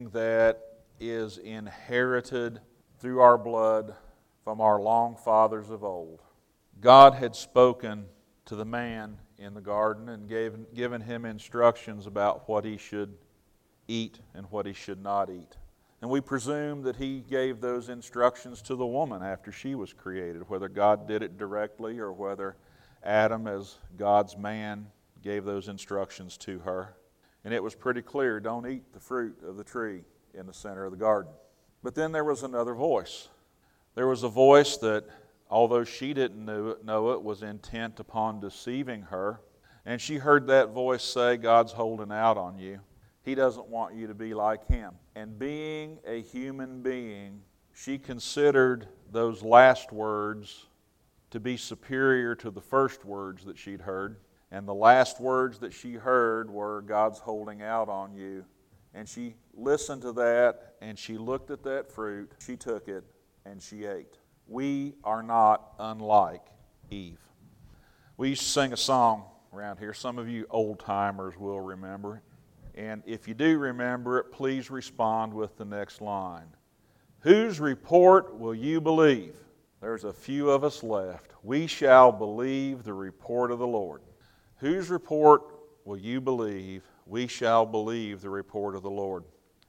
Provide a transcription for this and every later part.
that is inherited through our blood from our long fathers of old. God had spoken to the man in the garden and given him instructions about what he should eat and what he should not eat. And we presume that he gave those instructions to the woman after she was created, whether God did it directly or whether Adam, as God's man, gave those instructions to her. And it was pretty clear, don't eat the fruit of the tree in the center of the garden. But then there was another voice. There was a voice that, although she didn't know it, was intent upon deceiving her. And she heard that voice say, God's holding out on you. He doesn't want you to be like him. And being a human being, she considered those last words to be superior to the first words that she'd heard. And the last words that she heard were, God's holding out on you. And she listened to that, and she looked at that fruit, she took it, and she ate. We are not unlike Eve. We used to sing a song around here. Some of you old-timers will remember it. And if you do remember it, please respond with the next line. Whose report will you believe? There's a few of us left. We shall believe the report of the Lord. Whose report will you believe? We shall believe the report of the Lord.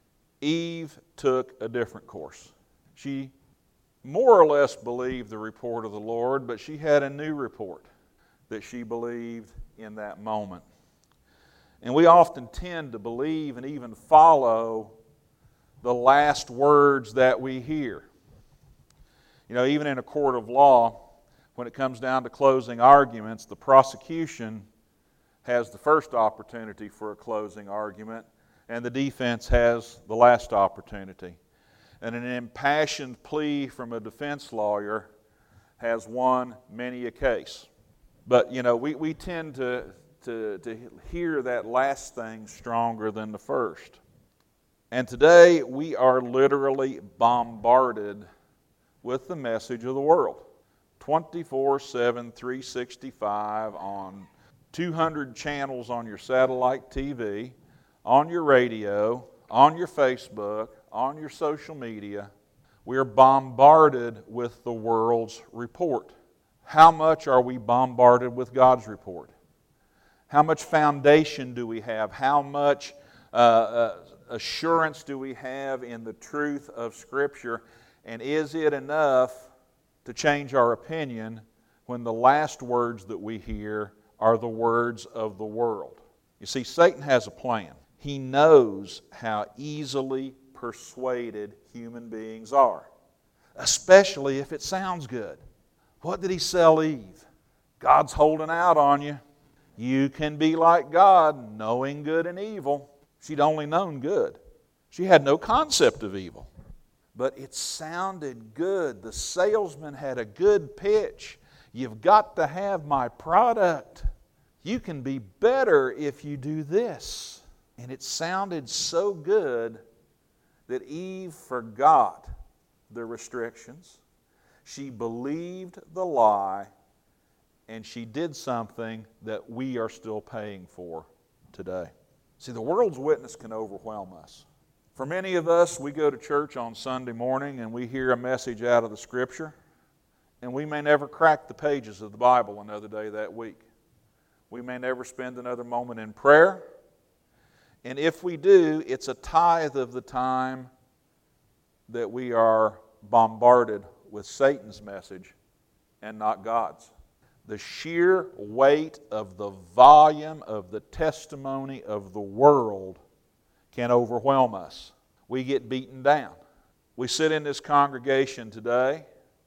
Eve took a different course. She more or less believed the report of the Lord, but she had a new report that she believed in that moment. And we often tend to believe and even follow the last words that we hear. You know, even in a court of law, when it comes down to closing arguments, the prosecution has the first opportunity for a closing argument, and the defense has the last opportunity. And an impassioned plea from a defense lawyer has won many a case. But, you know, we tend to hear that last thing stronger than the first. And today we are literally bombarded with the message of the world. 24/7, 365 on 200 channels on your satellite TV, on your radio, on your Facebook, on your social media. We are bombarded with the world's report. How much are we bombarded with God's report? How much foundation do we have? How much assurance do we have in the truth of Scripture? And is it enough to change our opinion when the last words that we hear are the words of the world? You see, Satan has a plan. He knows how easily persuaded human beings are, especially if it sounds good. What did he sell Eve? God's holding out on you. You can be like God, knowing good and evil. She'd only known good. She had no concept of evil. But it sounded good. The salesman had a good pitch. You've got to have my product. You can be better if you do this. And it sounded so good that Eve forgot the restrictions. She believed the lie, and she did something that we are still paying for today. See, the world's witness can overwhelm us. For many of us, we go to church on Sunday morning and we hear a message out of the Scripture, and we may never crack the pages of the Bible another day that week. We may never spend another moment in prayer. And if we do, it's a tithe of the time that we are bombarded with Satan's message and not God's. The sheer weight of the volume of the testimony of the world can overwhelm us. We get beaten down. We sit in this congregation today,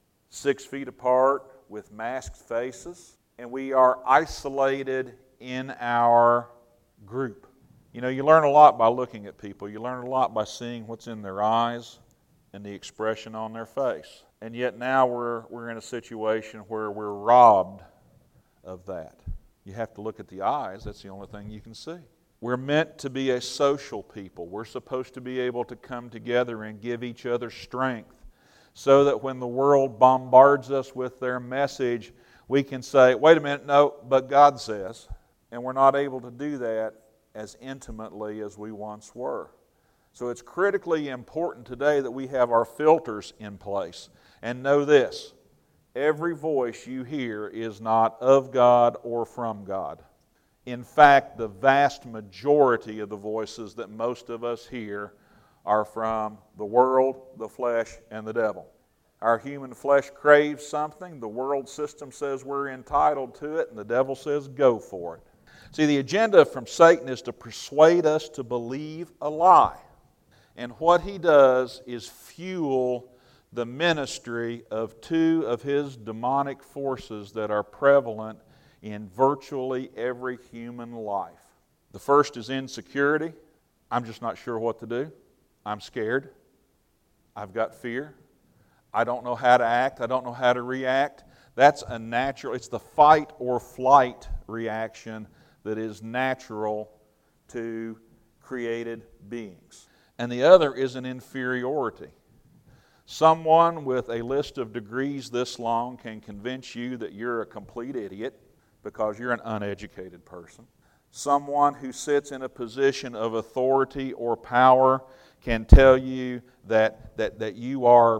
6 feet apart with masked faces, and we are isolated in our group. You know, you learn a lot by looking at people. You learn a lot by seeing what's in their eyes and the expression on their face. And yet now we're in a situation where we're robbed of that. You have to look at the eyes. That's the only thing you can see. We're meant to be a social people. We're supposed to be able to come together and give each other strength so that when the world bombards us with their message, we can say, wait a minute, no, but God says. And we're not able to do that as intimately as we once were. So it's critically important today that we have our filters in place. And know this, every voice you hear is not of God or from God. In fact, the vast majority of the voices that most of us hear are from the world, the flesh, and the devil. Our human flesh craves something, the world system says we're entitled to it, and the devil says go for it. See, the agenda from Satan is to persuade us to believe a lie. And what he does is fuel the ministry of two of his demonic forces that are prevalent in virtually every human life. The first is insecurity. I'm just not sure what to do. I'm scared. I've got fear. I don't know how to act. I don't know how to react. That's a natural, it's the fight or flight reaction that is natural to created beings. And the other is an inferiority. Someone with a list of degrees this long can convince you that you're a complete idiot because you're an uneducated person. Someone who sits in a position of authority or power can tell you that you are,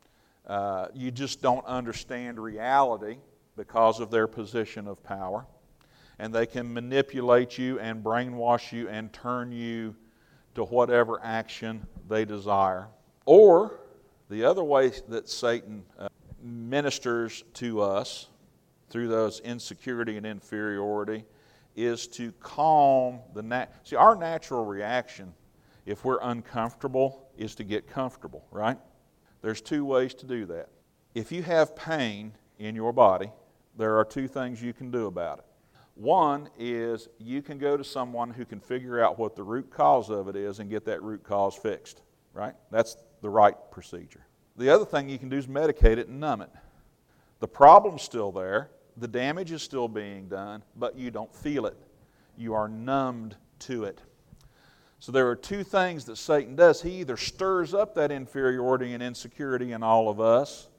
you just don't understand reality because of their position of power. And they can manipulate you and brainwash you and turn you to whatever action they desire. Or the other way that Satan ministers to us through those insecurity and inferiority is to calm the See, our natural reaction, if we're uncomfortable, is to get comfortable, right? There's two ways to do that. If you have pain in your body, there are two things you can do about it. One is you can go to someone who can figure out what the root cause of it is and get that root cause fixed, right? That's the right procedure. The other thing you can do is medicate it and numb it. The problem's still there, the damage is still being done, but you don't feel it. You are numbed to it. So there are two things that Satan does. He either stirs up that inferiority and insecurity in all of us,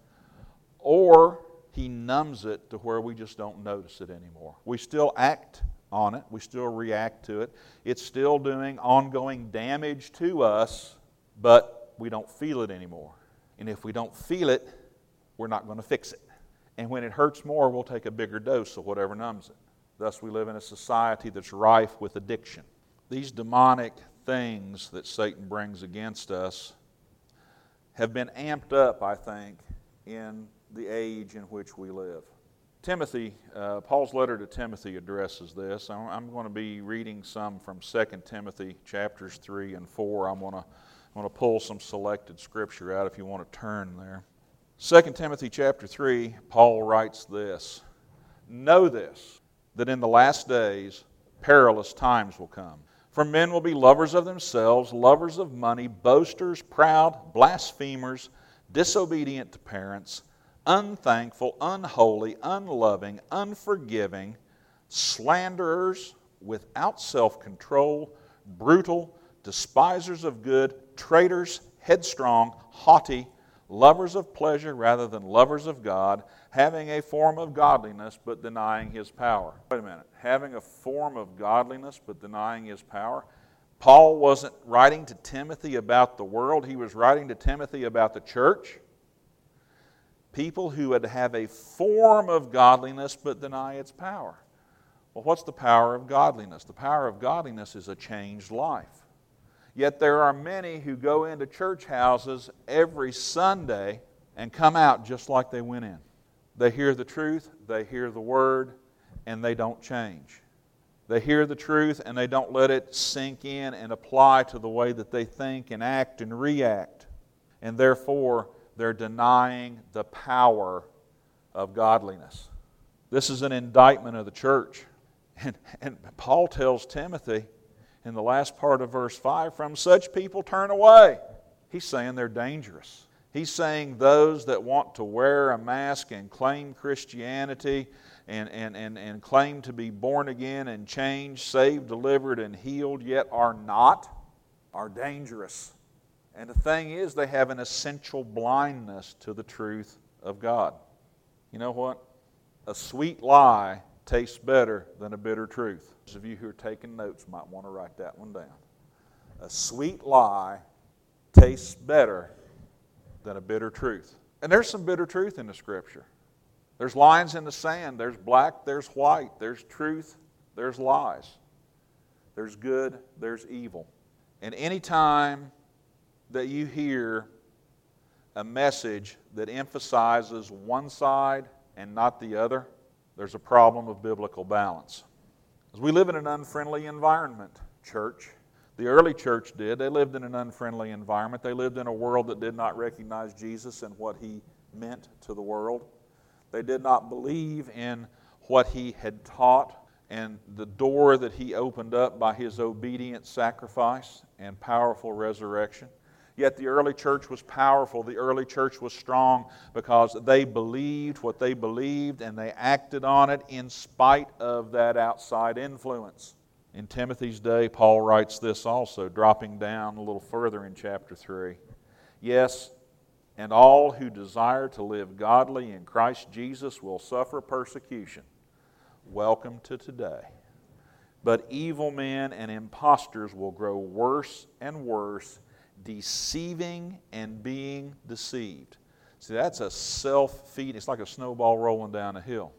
or he numbs it to where we just don't notice it anymore. We still act on it. We still react to it. It's still doing ongoing damage to us, but we don't feel it anymore. And if we don't feel it, we're not going to fix it. And when it hurts more, we'll take a bigger dose of whatever numbs it. Thus, we live in a society that's rife with addiction. These demonic things that Satan brings against us have been amped up, I think, in the age in which we live. Timothy, Paul's letter to Timothy addresses this. I'm going to be reading some from 2 Timothy chapters 3 and 4. I'm going to pull some selected scripture out if you want to turn there. 2 Timothy chapter 3, Paul writes this, "Know this, that in the last days perilous times will come. For men will be lovers of themselves, lovers of money, boasters, proud, blasphemers, disobedient to parents, unthankful, unholy, unloving, unforgiving, slanderers, without self-control, brutal, despisers of good, traitors, headstrong, haughty, lovers of pleasure rather than lovers of God, having a form of godliness but denying His power." Wait a minute. Having a form of godliness but denying His power? Paul wasn't writing to Timothy about the world. He was writing to Timothy about the church. People who would have a form of godliness but deny its power. Well, what's the power of godliness? The power of godliness is a changed life. Yet there are many who go into church houses every Sunday and come out just like they went in. They hear the truth, they hear the Word, and they don't change. They hear the truth and they don't let it sink in and apply to the way that they think and act and react. And therefore, they're denying the power of godliness. This is an indictment of the church. And Paul tells Timothy in the last part of verse 5, "From such people turn away." He's saying they're dangerous. He's saying those that want to wear a mask and claim Christianity and claim to be born again and changed, saved, delivered, and healed, yet are not, are dangerous. And the thing is, they have an essential blindness to the truth of God. You know what? A sweet lie tastes better than a bitter truth. Those of you who are taking notes might want to write that one down. A sweet lie tastes better than a bitter truth. And there's some bitter truth in the Scripture. There's lines in the sand. There's black, there's white. There's truth, there's lies. There's good, there's evil. And any time that you hear a message that emphasizes one side and not the other, there's a problem of biblical balance. As we live in an unfriendly environment, church. The early church did. They lived in an unfriendly environment. They lived in a world that did not recognize Jesus and what He meant to the world. They did not believe in what He had taught and the door that He opened up by His obedient sacrifice and powerful resurrection. Yet the early church was powerful. The early church was strong because they believed what they believed and they acted on it in spite of that outside influence. In Timothy's day, Paul writes this also, dropping down a little further in chapter 3. Yes, and all who desire to live godly in Christ Jesus will suffer persecution. Welcome to today. But evil men and impostors will grow worse and worse, deceiving and being deceived. See, that's a self-feeding. It's like a snowball rolling down a hill.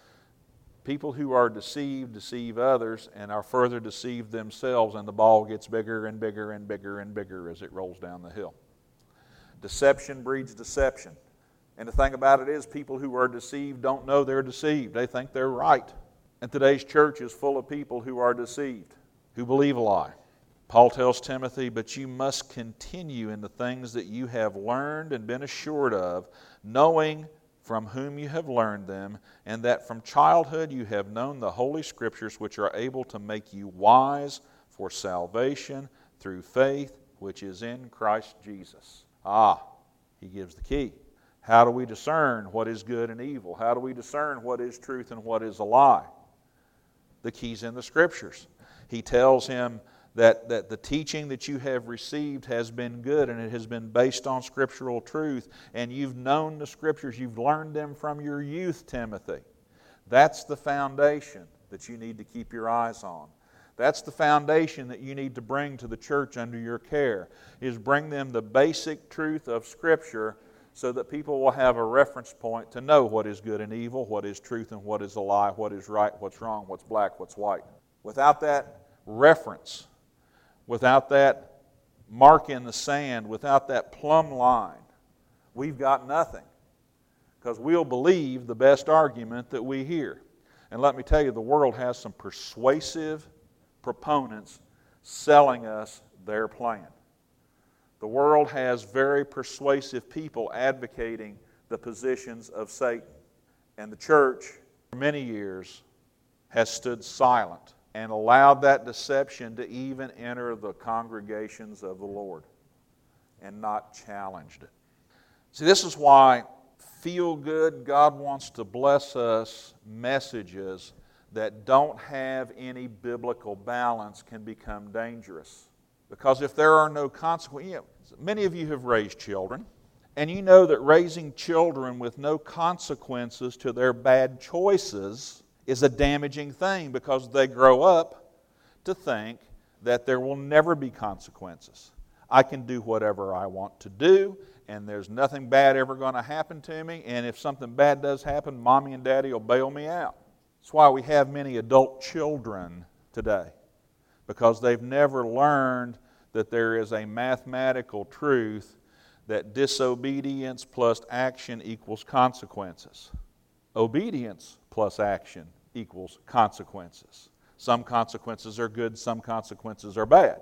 People who are deceived deceive others and are further deceived themselves, and the ball gets bigger and bigger and bigger and bigger as it rolls down the hill. Deception breeds deception. And the thing about it is, people who are deceived don't know they're deceived. They think they're right. And today's church is full of people who are deceived, who believe a lie. Paul tells Timothy, but you must continue in the things that you have learned and been assured of, knowing from whom you have learned them, and that from childhood you have known the Holy Scriptures, which are able to make you wise for salvation through faith, which is in Christ Jesus. He gives the key. How do we discern what is good and evil? How do we discern what is truth and what is a lie? The key's in the Scriptures. He tells him that the teaching that you have received has been good and it has been based on scriptural truth, and you've known the Scriptures, you've learned them from your youth, Timothy. That's the foundation that you need to keep your eyes on. That's the foundation that you need to bring to the church under your care, is bring them the basic truth of Scripture so that people will have a reference point to know what is good and evil, what is truth and what is a lie, what is right, what's wrong, what's black, what's white. Without that reference, without that mark in the sand, without that plumb line, we've got nothing. Because we'll believe the best argument that we hear. And let me tell you, the world has some persuasive proponents selling us their plan. The world has very persuasive people advocating the positions of Satan. And the church, for many years, has stood silent and allowed that deception to even enter the congregations of the Lord and not challenged it. See, this is why feel-good, God wants to bless us messages that don't have any biblical balance can become dangerous. Because if there are no consequences, many of you have raised children, and you know that raising children with no consequences to their bad choices is a damaging thing, because they grow up to think that there will never be consequences. I can do whatever I want to do, and there's nothing bad ever going to happen to me, and if something bad does happen, Mommy and Daddy will bail me out. That's why we have many adult children today, because they've never learned that there is a mathematical truth that disobedience plus action equals consequences. Obedience plus action equals consequences. Some consequences are good, some consequences are bad.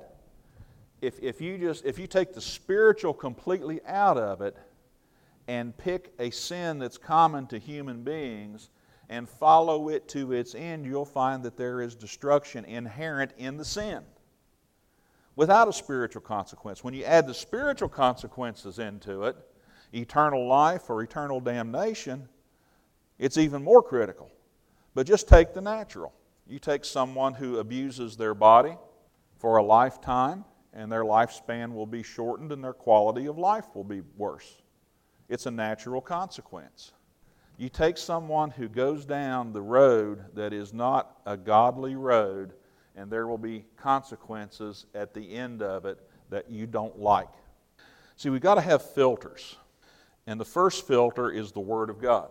If you take the spiritual completely out of it and pick a sin that's common to human beings and follow it to its end, you'll find that there is destruction inherent in the sin without a spiritual consequence. When you add the spiritual consequences into it, eternal life or eternal damnation, it's even more critical. But just take the natural. You take someone who abuses their body for a lifetime, and their lifespan will be shortened and their quality of life will be worse. It's a natural consequence. You take someone who goes down the road that is not a godly road, and there will be consequences at the end of it that you don't like. See, we've got to have filters. And the first filter is the Word of God.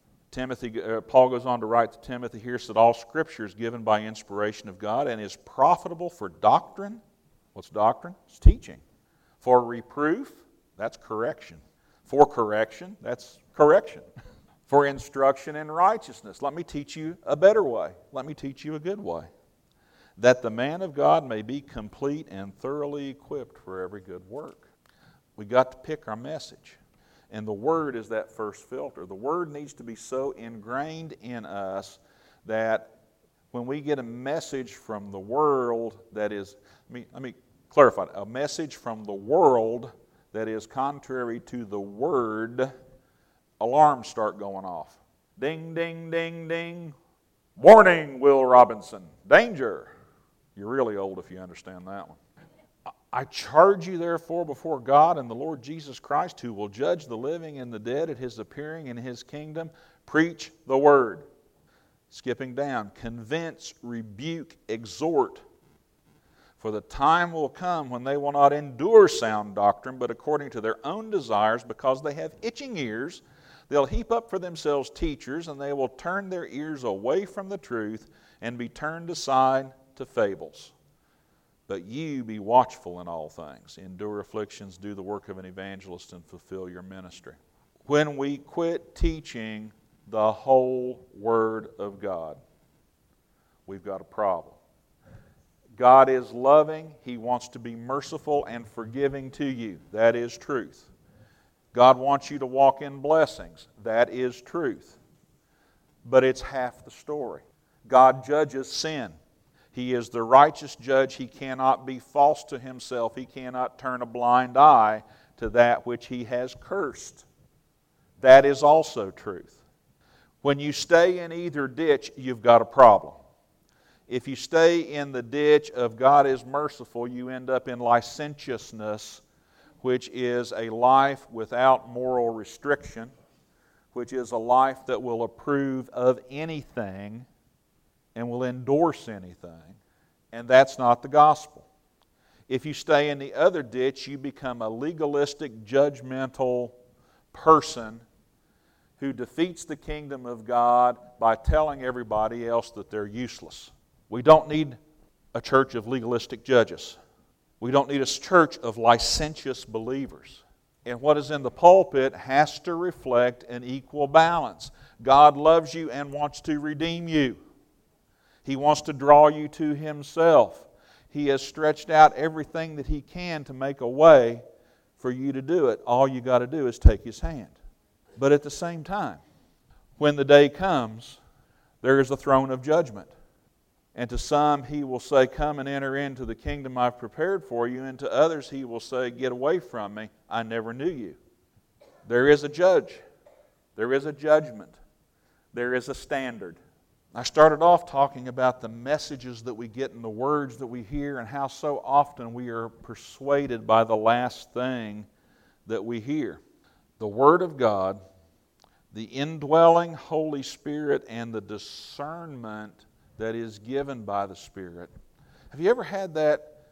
Paul goes on to write to Timothy here, said, all Scripture is given by inspiration of God and is profitable for doctrine. What's doctrine? It's teaching. For reproof, that's correction. For correction, that's correction. For instruction in righteousness, let me teach you a better way. Let me teach you a good way. That the man of God may be complete and thoroughly equipped for every good work. We got to pick our message. And the Word is that first filter. The Word needs to be so ingrained in us that when we get a message from the world that is, let me clarify, a message from the world that is contrary to the Word, alarms start going off. Ding, ding, ding, ding. Warning, Will Robinson. Danger. You're really old if you understand that one. I charge you therefore before God and the Lord Jesus Christ, who will judge the living and the dead at His appearing in His kingdom, preach the Word. Skipping down, convince, rebuke, exhort. For the time will come when they will not endure sound doctrine, but according to their own desires, because they have itching ears, they'll heap up for themselves teachers, and they will turn their ears away from the truth and be turned aside to fables. But you be watchful in all things. Endure afflictions, do the work of an evangelist, and fulfill your ministry. When we quit teaching the whole Word of God, we've got a problem. God is loving. He wants to be merciful and forgiving to you. That is truth. God wants you to walk in blessings. That is truth. But it's half the story. God judges sin. He is the righteous judge. He cannot be false to Himself. He cannot turn a blind eye to that which He has cursed. That is also truth. When you stay in either ditch, you've got a problem. If you stay in the ditch of God is merciful, you end up in licentiousness, which is a life without moral restriction, which is a life that will approve of anything and will endorse anything, and that's not the gospel. If you stay in the other ditch, you become a legalistic, judgmental person who defeats the kingdom of God by telling everybody else that they're useless. We don't need a church of legalistic judges. We don't need a church of licentious believers. And what is in the pulpit has to reflect an equal balance. God loves you and wants to redeem you. He wants to draw you to Himself. He has stretched out everything that He can to make a way for you to do it. All you got to do is take His hand. But at the same time, when the day comes, there is a throne of judgment. And to some He will say, come and enter into the kingdom I've prepared for you. And to others He will say, get away from me, I never knew you. There is a judge. There is a judgment. There is a standard. I started off talking about the messages that we get and the words that we hear and how so often we are persuaded by the last thing that we hear. The Word of God, the indwelling Holy Spirit, and the discernment that is given by the Spirit. Have you ever had that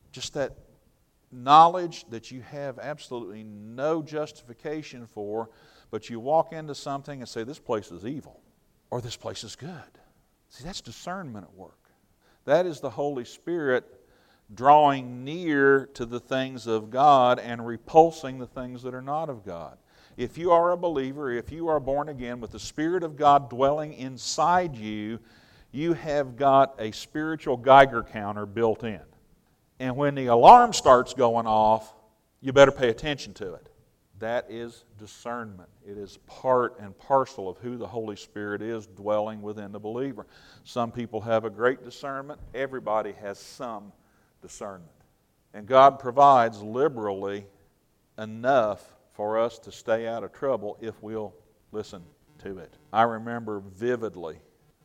knowledge that you have absolutely no justification for, but you walk into something and say, this place is evil, or this place is good? See, that's discernment at work. That is the Holy Spirit drawing near to the things of God and repulsing the things that are not of God. If you are a believer, if you are born again with the Spirit of God dwelling inside you, you have got a spiritual Geiger counter built in. And when the alarm starts going off, you better pay attention to it. That is discernment. It is part and parcel of who the Holy Spirit is dwelling within the believer. Some people have a great discernment. Everybody has some discernment. And God provides liberally enough for us to stay out of trouble if we'll listen to it. I remember vividly,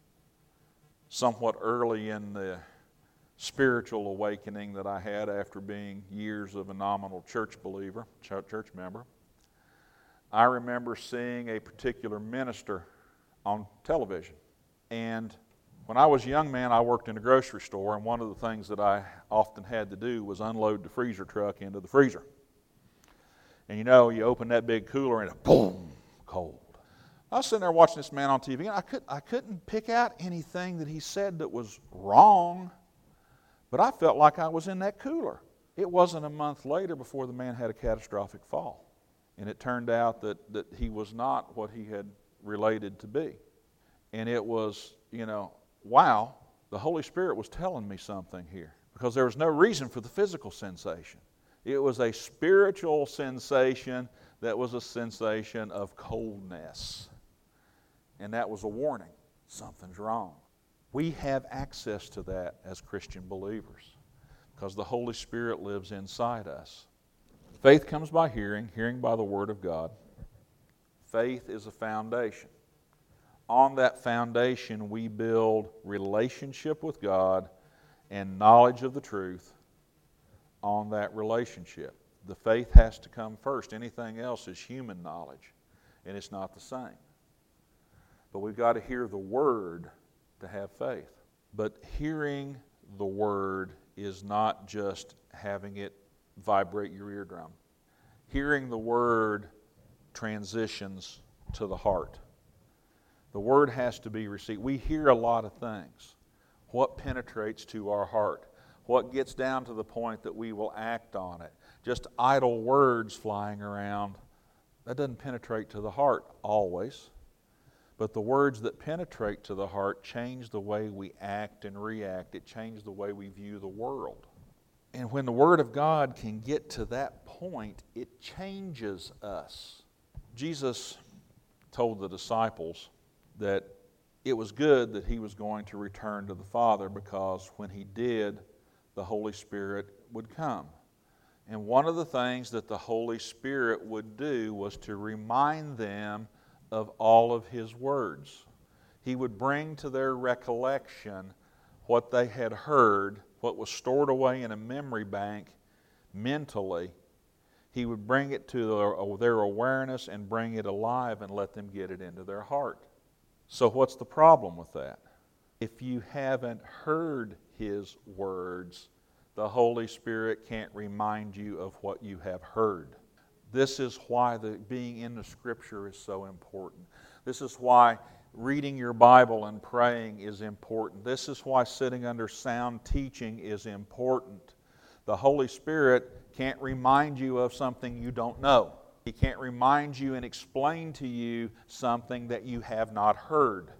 somewhat early in the spiritual awakening that I had after being years of a nominal church believer, church member, I remember seeing a particular minister on television. And When I was a young man, I worked in a grocery store, and one of the things that I often had to do was unload the freezer truck into the freezer. And you know, you open that big cooler and boom, cold. I was sitting there watching this man on TV, and I couldn't pick out anything that he said that was wrong, but I felt like I was in that cooler. It wasn't a month later before the man had a catastrophic fall. And it turned out that he was not what he had related to be. And it was, wow, the Holy Spirit was telling me something here. Because there was no reason for the physical sensation. It was a spiritual sensation that was a sensation of coldness. And that was a warning. Something's wrong. We have access to that as Christian believers because the Holy Spirit lives inside us. Faith comes by hearing, hearing by the Word of God. Faith is a foundation. On that foundation, we build relationship with God and knowledge of the truth on that relationship. The faith has to come first. Anything else is human knowledge, and it's not the same. But we've got to hear the Word to have faith. But hearing the Word is not just having it vibrate your eardrum. Hearing the Word transitions to the heart. The Word has to be received. We hear a lot of things. What penetrates to our heart? What gets down to the point that we will act on it? Just idle words flying around, that doesn't penetrate to the heart always. But the words that penetrate to the heart change the way we act and react. It changes the way we view the world. And when the Word of God can get to that point, it changes us. Jesus told the disciples that it was good that He was going to return to the Father because when He did, the Holy Spirit would come. And one of the things that the Holy Spirit would do was to remind them of all of His words. He would bring to their recollection what they had heard, what was stored away in a memory bank mentally. He would bring it to their awareness and bring it alive and let them get it into their heart. So what's the problem with that? If you haven't heard His words, the Holy Spirit can't remind you of what you have heard. This is why being in the Scripture is so important. This is why reading your Bible and praying is important. This is why sitting under sound teaching is important. The Holy Spirit can't remind you of something you don't know. He can't remind you and explain to you something that you have not heard.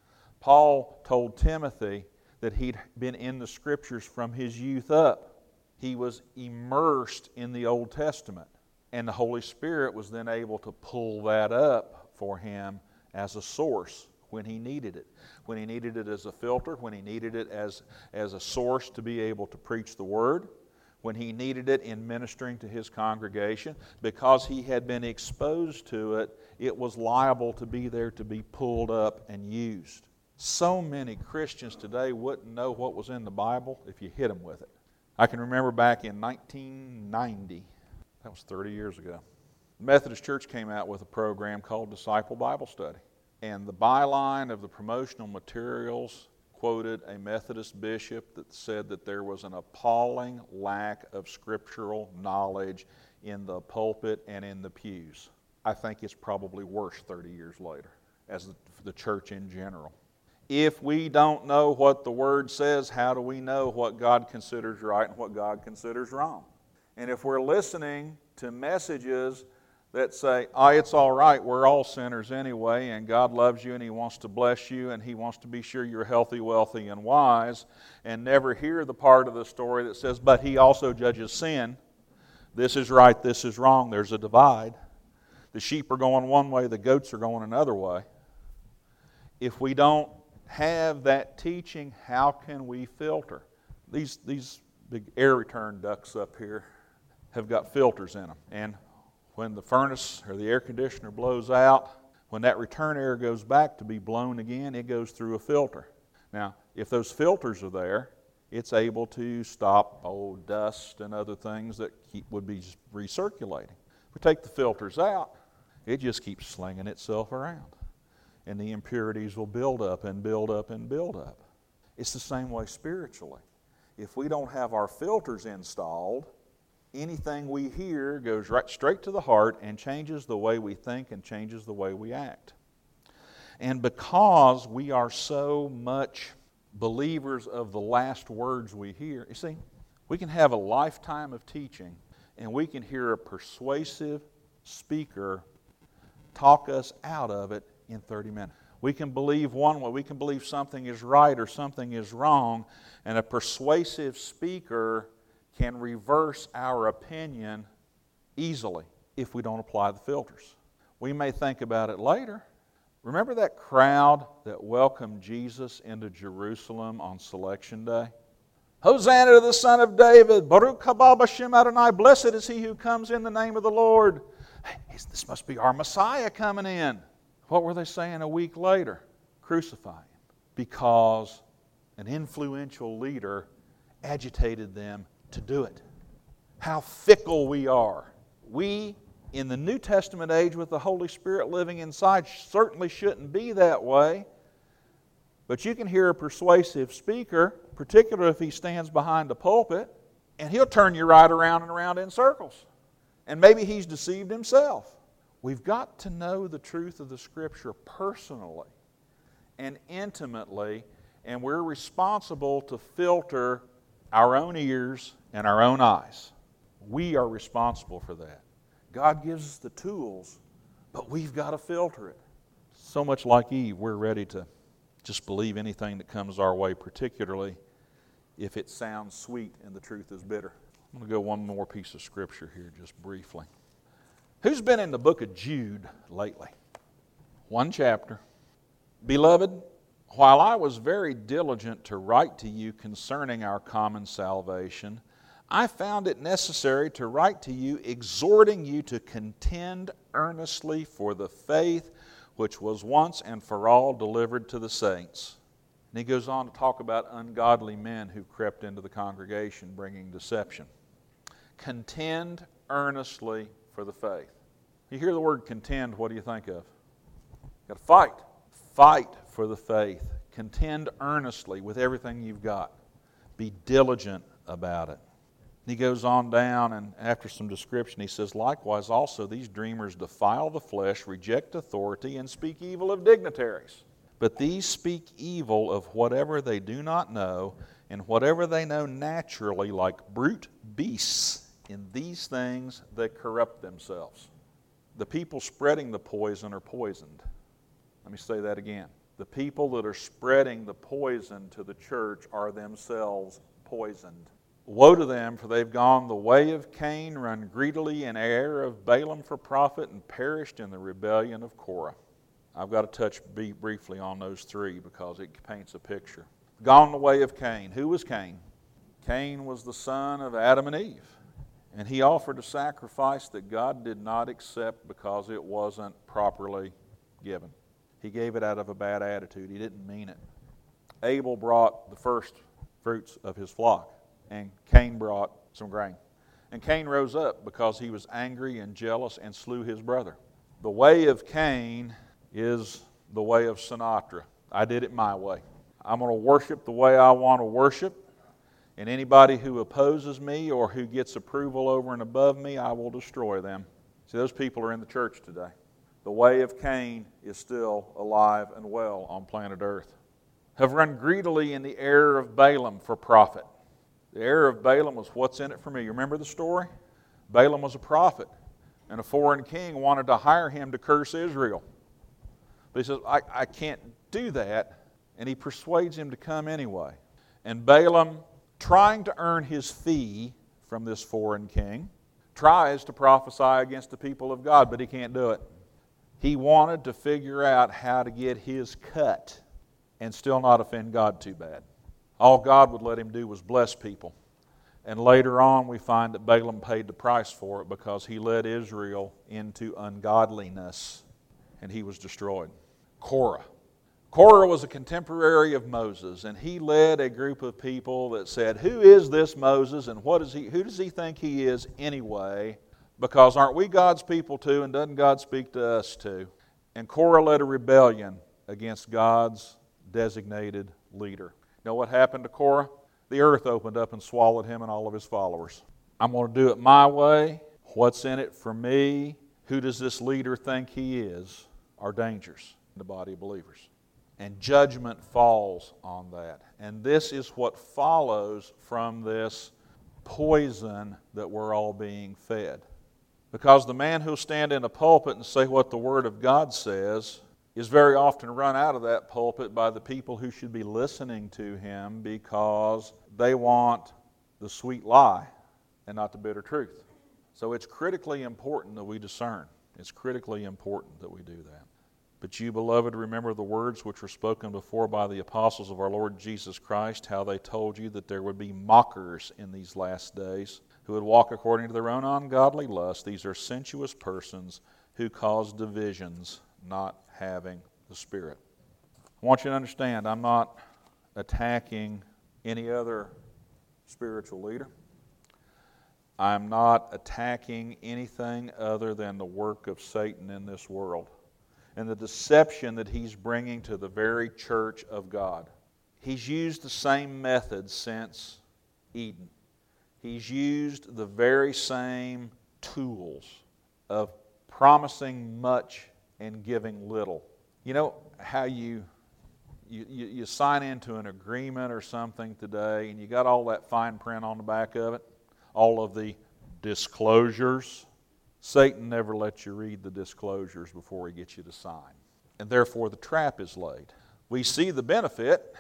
Paul told Timothy that he'd been in the Scriptures from his youth up. He was immersed in the Old Testament. And the Holy Spirit was then able to pull that up for him as a source when he needed it. When he needed it as a filter, when he needed it as a source to be able to preach the Word, when he needed it in ministering to his congregation. Because he had been exposed to it, it was liable to be there to be pulled up and used. So many Christians today wouldn't know what was in the Bible if you hit them with it. I can remember back in 1990, that was 30 years ago, the Methodist Church came out with a program called Disciple Bible Study. And the byline of the promotional materials quoted a Methodist bishop that said that there was an appalling lack of scriptural knowledge in the pulpit and in the pews. I think it's probably worse 30 years later as the church in general. If we don't know what the Word says, how do we know what God considers right and what God considers wrong? And if we're listening to messages that say, it's all right, we're all sinners anyway, and God loves you and He wants to bless you and He wants to be sure you're healthy, wealthy, and wise, and never hear the part of the story that says, but He also judges sin. This is right, this is wrong, there's a divide. The sheep are going one way, the goats are going another way. If we don't have that teaching, how can we filter? These big air return ducts up here have got filters in them. And when the furnace or the air conditioner blows out, when that return air goes back to be blown again, it goes through a filter. Now, if those filters are there, it's able to stop dust and other things that would be recirculating. If we take the filters out, it just keeps slinging itself around. And the impurities will build up and build up and build up. It's the same way spiritually. If we don't have our filters installed, anything we hear goes right straight to the heart and changes the way we think and changes the way we act. And because we are so much believers of the last words we hear, you see, we can have a lifetime of teaching and we can hear a persuasive speaker talk us out of it in 30 minutes. We can believe one way, we can believe something is right or something is wrong, and a persuasive speaker can reverse our opinion easily if we don't apply the filters. We may think about it later. Remember that crowd that welcomed Jesus into Jerusalem on Selection Day? Hosanna to the Son of David, Baruch haba b'shem Adonai, blessed is he who comes in the name of the Lord. Hey, this must be our Messiah coming in. What were they saying a week later? Crucify him. Because an influential leader agitated them to do it. How fickle we are. We, in the New Testament age with the Holy Spirit living inside, certainly shouldn't be that way. But you can hear a persuasive speaker, particularly if he stands behind a pulpit, and he'll turn you right around and around in circles. And maybe he's deceived himself. We've got to know the truth of the Scripture personally and intimately, and we're responsible to filter our own ears and our own eyes. We are responsible for that. God gives us the tools, but we've got to filter it. So much like Eve, we're ready to just believe anything that comes our way, particularly if it sounds sweet and the truth is bitter. I'm going to go one more piece of Scripture here just briefly. Who's been in the book of Jude lately? One chapter. Beloved, while I was very diligent to write to you concerning our common salvation, I found it necessary to write to you, exhorting you to contend earnestly for the faith which was once and for all delivered to the saints. And he goes on to talk about ungodly men who crept into the congregation bringing deception. Contend earnestly for the faith. You hear the word contend, what do you think of? You've got to fight. Fight for the faith. Contend earnestly with everything you've got. Be diligent about it. He goes on down, and after some description, he says, likewise also these dreamers defile the flesh, reject authority, and speak evil of dignitaries. But these speak evil of whatever they do not know, and whatever they know naturally, like brute beasts. In these things they corrupt themselves. The people spreading the poison are poisoned. Let me say that again. The people that are spreading the poison to the church are themselves poisoned. Woe to them, for they've gone the way of Cain, run greedily in error of Balaam for profit, and perished in the rebellion of Korah. I've got to touch briefly on those three because it paints a picture. Gone the way of Cain. Who was Cain? Cain was the son of Adam and Eve. And he offered a sacrifice that God did not accept because it wasn't properly given. He gave it out of a bad attitude. He didn't mean it. Abel brought the first fruits of his flock, and Cain brought some grain. And Cain rose up because he was angry and jealous and slew his brother. The way of Cain is the way of Sinatra. I did it my way. I'm going to worship the way I want to worship. And anybody who opposes me or who gets approval over and above me, I will destroy them. See, those people are in the church today. The way of Cain is still alive and well on planet Earth. Have run greedily in the error of Balaam for profit. The error of Balaam was what's in it for me. You remember the story? Balaam was a prophet, and a foreign king wanted to hire him to curse Israel. But he says, I can't do that, and he persuades him to come anyway. And Balaam, trying to earn his fee from this foreign king, tries to prophesy against the people of God, but he can't do it. He wanted to figure out how to get his cut and still not offend God too bad. All God would let him do was bless people. And later on we find that Balaam paid the price for it because he led Israel into ungodliness and he was destroyed. Korah. Korah was a contemporary of Moses, and he led a group of people that said, who is this Moses and who does he think he is anyway? Because aren't we God's people too, and doesn't God speak to us too? And Korah led a rebellion against God's designated leader. You know what happened to Korah? The earth opened up and swallowed him and all of his followers. I'm going to do it my way. What's in it for me? Who does this leader think he is? Are dangers in the body of believers. And judgment falls on that. And this is what follows from this poison that we're all being fed. Because the man who'll stand in a pulpit and say what the Word of God says is very often run out of that pulpit by the people who should be listening to him because they want the sweet lie and not the bitter truth. So it's critically important that we discern. It's critically important that we do that. But you, beloved, remember the words which were spoken before by the apostles of our Lord Jesus Christ, how they told you that there would be mockers in these last days who would walk according to their own ungodly lust. These are sensuous persons who cause divisions, not having the Spirit. I want you to understand, I'm not attacking any other spiritual leader. I'm not attacking anything other than the work of Satan in this world and the deception that he's bringing to the very church of God. He's used the same method since Eden. He's used the very same tools of promising much and giving little. You know how you sign into an agreement or something today and you got all that fine print on the back of it, all of the disclosures. Satan never lets you read the disclosures before he gets you to sign. And therefore the trap is laid. We see the benefit.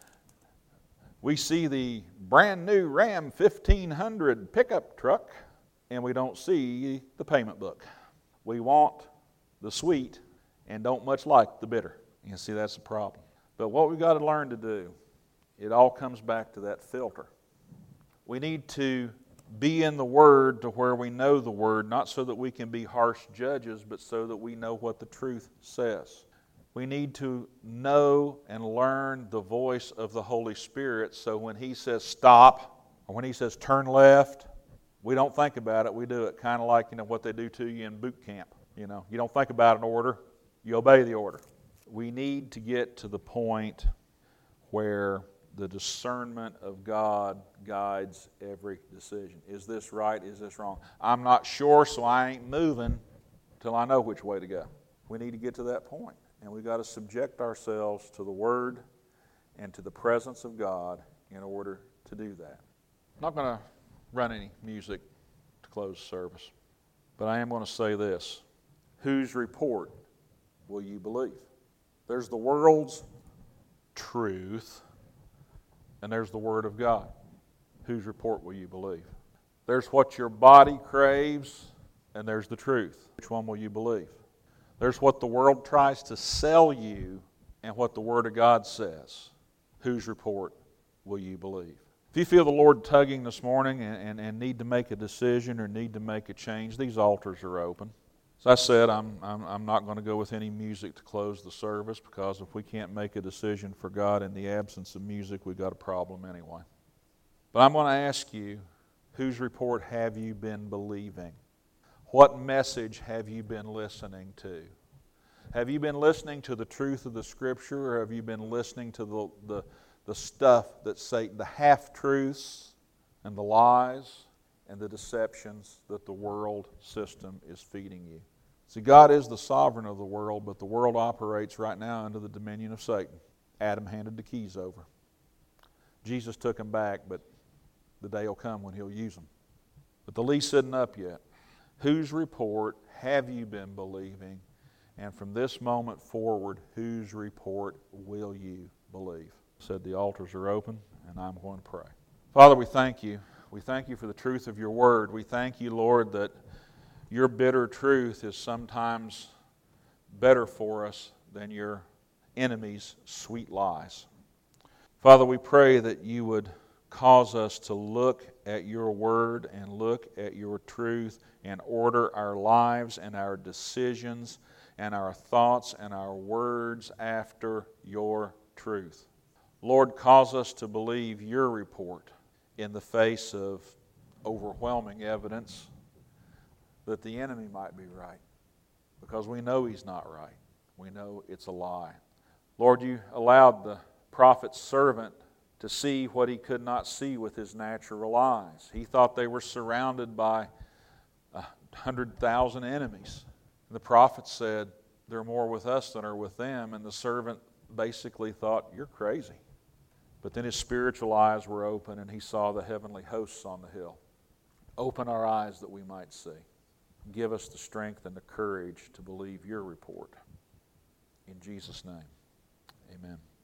We see the brand new Ram 1500 pickup truck, and we don't see the payment book. We want the sweet and don't much like the bitter. You see, that's the problem. But what we've got to learn to do, it all comes back to that filter. We need to be in the Word to where we know the Word, not so that we can be harsh judges, but so that we know what the truth says. We need to know and learn the voice of the Holy Spirit, so when He says stop, or when He says turn left, we don't think about it, we do it. Kind of like, what they do to you in boot camp. You don't think about an order, you obey the order. We need to get to the point where the discernment of God guides every decision. Is this right? Is this wrong? I'm not sure, so I ain't moving till I know which way to go. We need to get to that point, and we've got to subject ourselves to the Word and to the presence of God in order to do that. I'm not going to run any music to close the service, but I am going to say this. Whose report will you believe? There's the world's truth, and there's the Word of God. Whose report will you believe? There's what your body craves, and there's the truth. Which one will you believe? There's what the world tries to sell you, and what the Word of God says. Whose report will you believe? If you feel the Lord tugging this morning and need to make a decision or need to make a change, these altars are open. As I said, I'm not going to go with any music to close the service, because if we can't make a decision for God in the absence of music, we've got a problem anyway. But I'm going to ask you, whose report have you been believing? What message have you been listening to? Have you been listening to the truth of the Scripture, or have you been listening to the stuff that Satan, the half-truths and the lies and the deceptions that the world system is feeding you? See, God is the sovereign of the world, but the world operates right now under the dominion of Satan. Adam handed the keys over. Jesus took them back, but the day will come when He'll use them. But the lease isn't up yet. Whose report have you been believing? And from this moment forward, whose report will you believe? Said the altars are open, and I'm going to pray. Father, we thank You. We thank You for the truth of Your Word. We thank You, Lord, that Your bitter truth is sometimes better for us than Your enemies' sweet lies. Father, we pray that You would cause us to look at Your Word and look at Your truth and order our lives and our decisions and our thoughts and our words after Your truth. Lord, cause us to believe Your report in the face of overwhelming evidence that the enemy might be right, because we know he's not right. We know it's a lie. Lord, You allowed the prophet's servant to see what he could not see with his natural eyes. He thought they were surrounded by 100,000 enemies. The prophet said, "There are more with us than are with them." And the servant basically thought, "You're crazy." But then his spiritual eyes were open and he saw the heavenly hosts on the hill. Open our eyes that we might see. Give us the strength and the courage to believe your report. In Jesus' name, amen.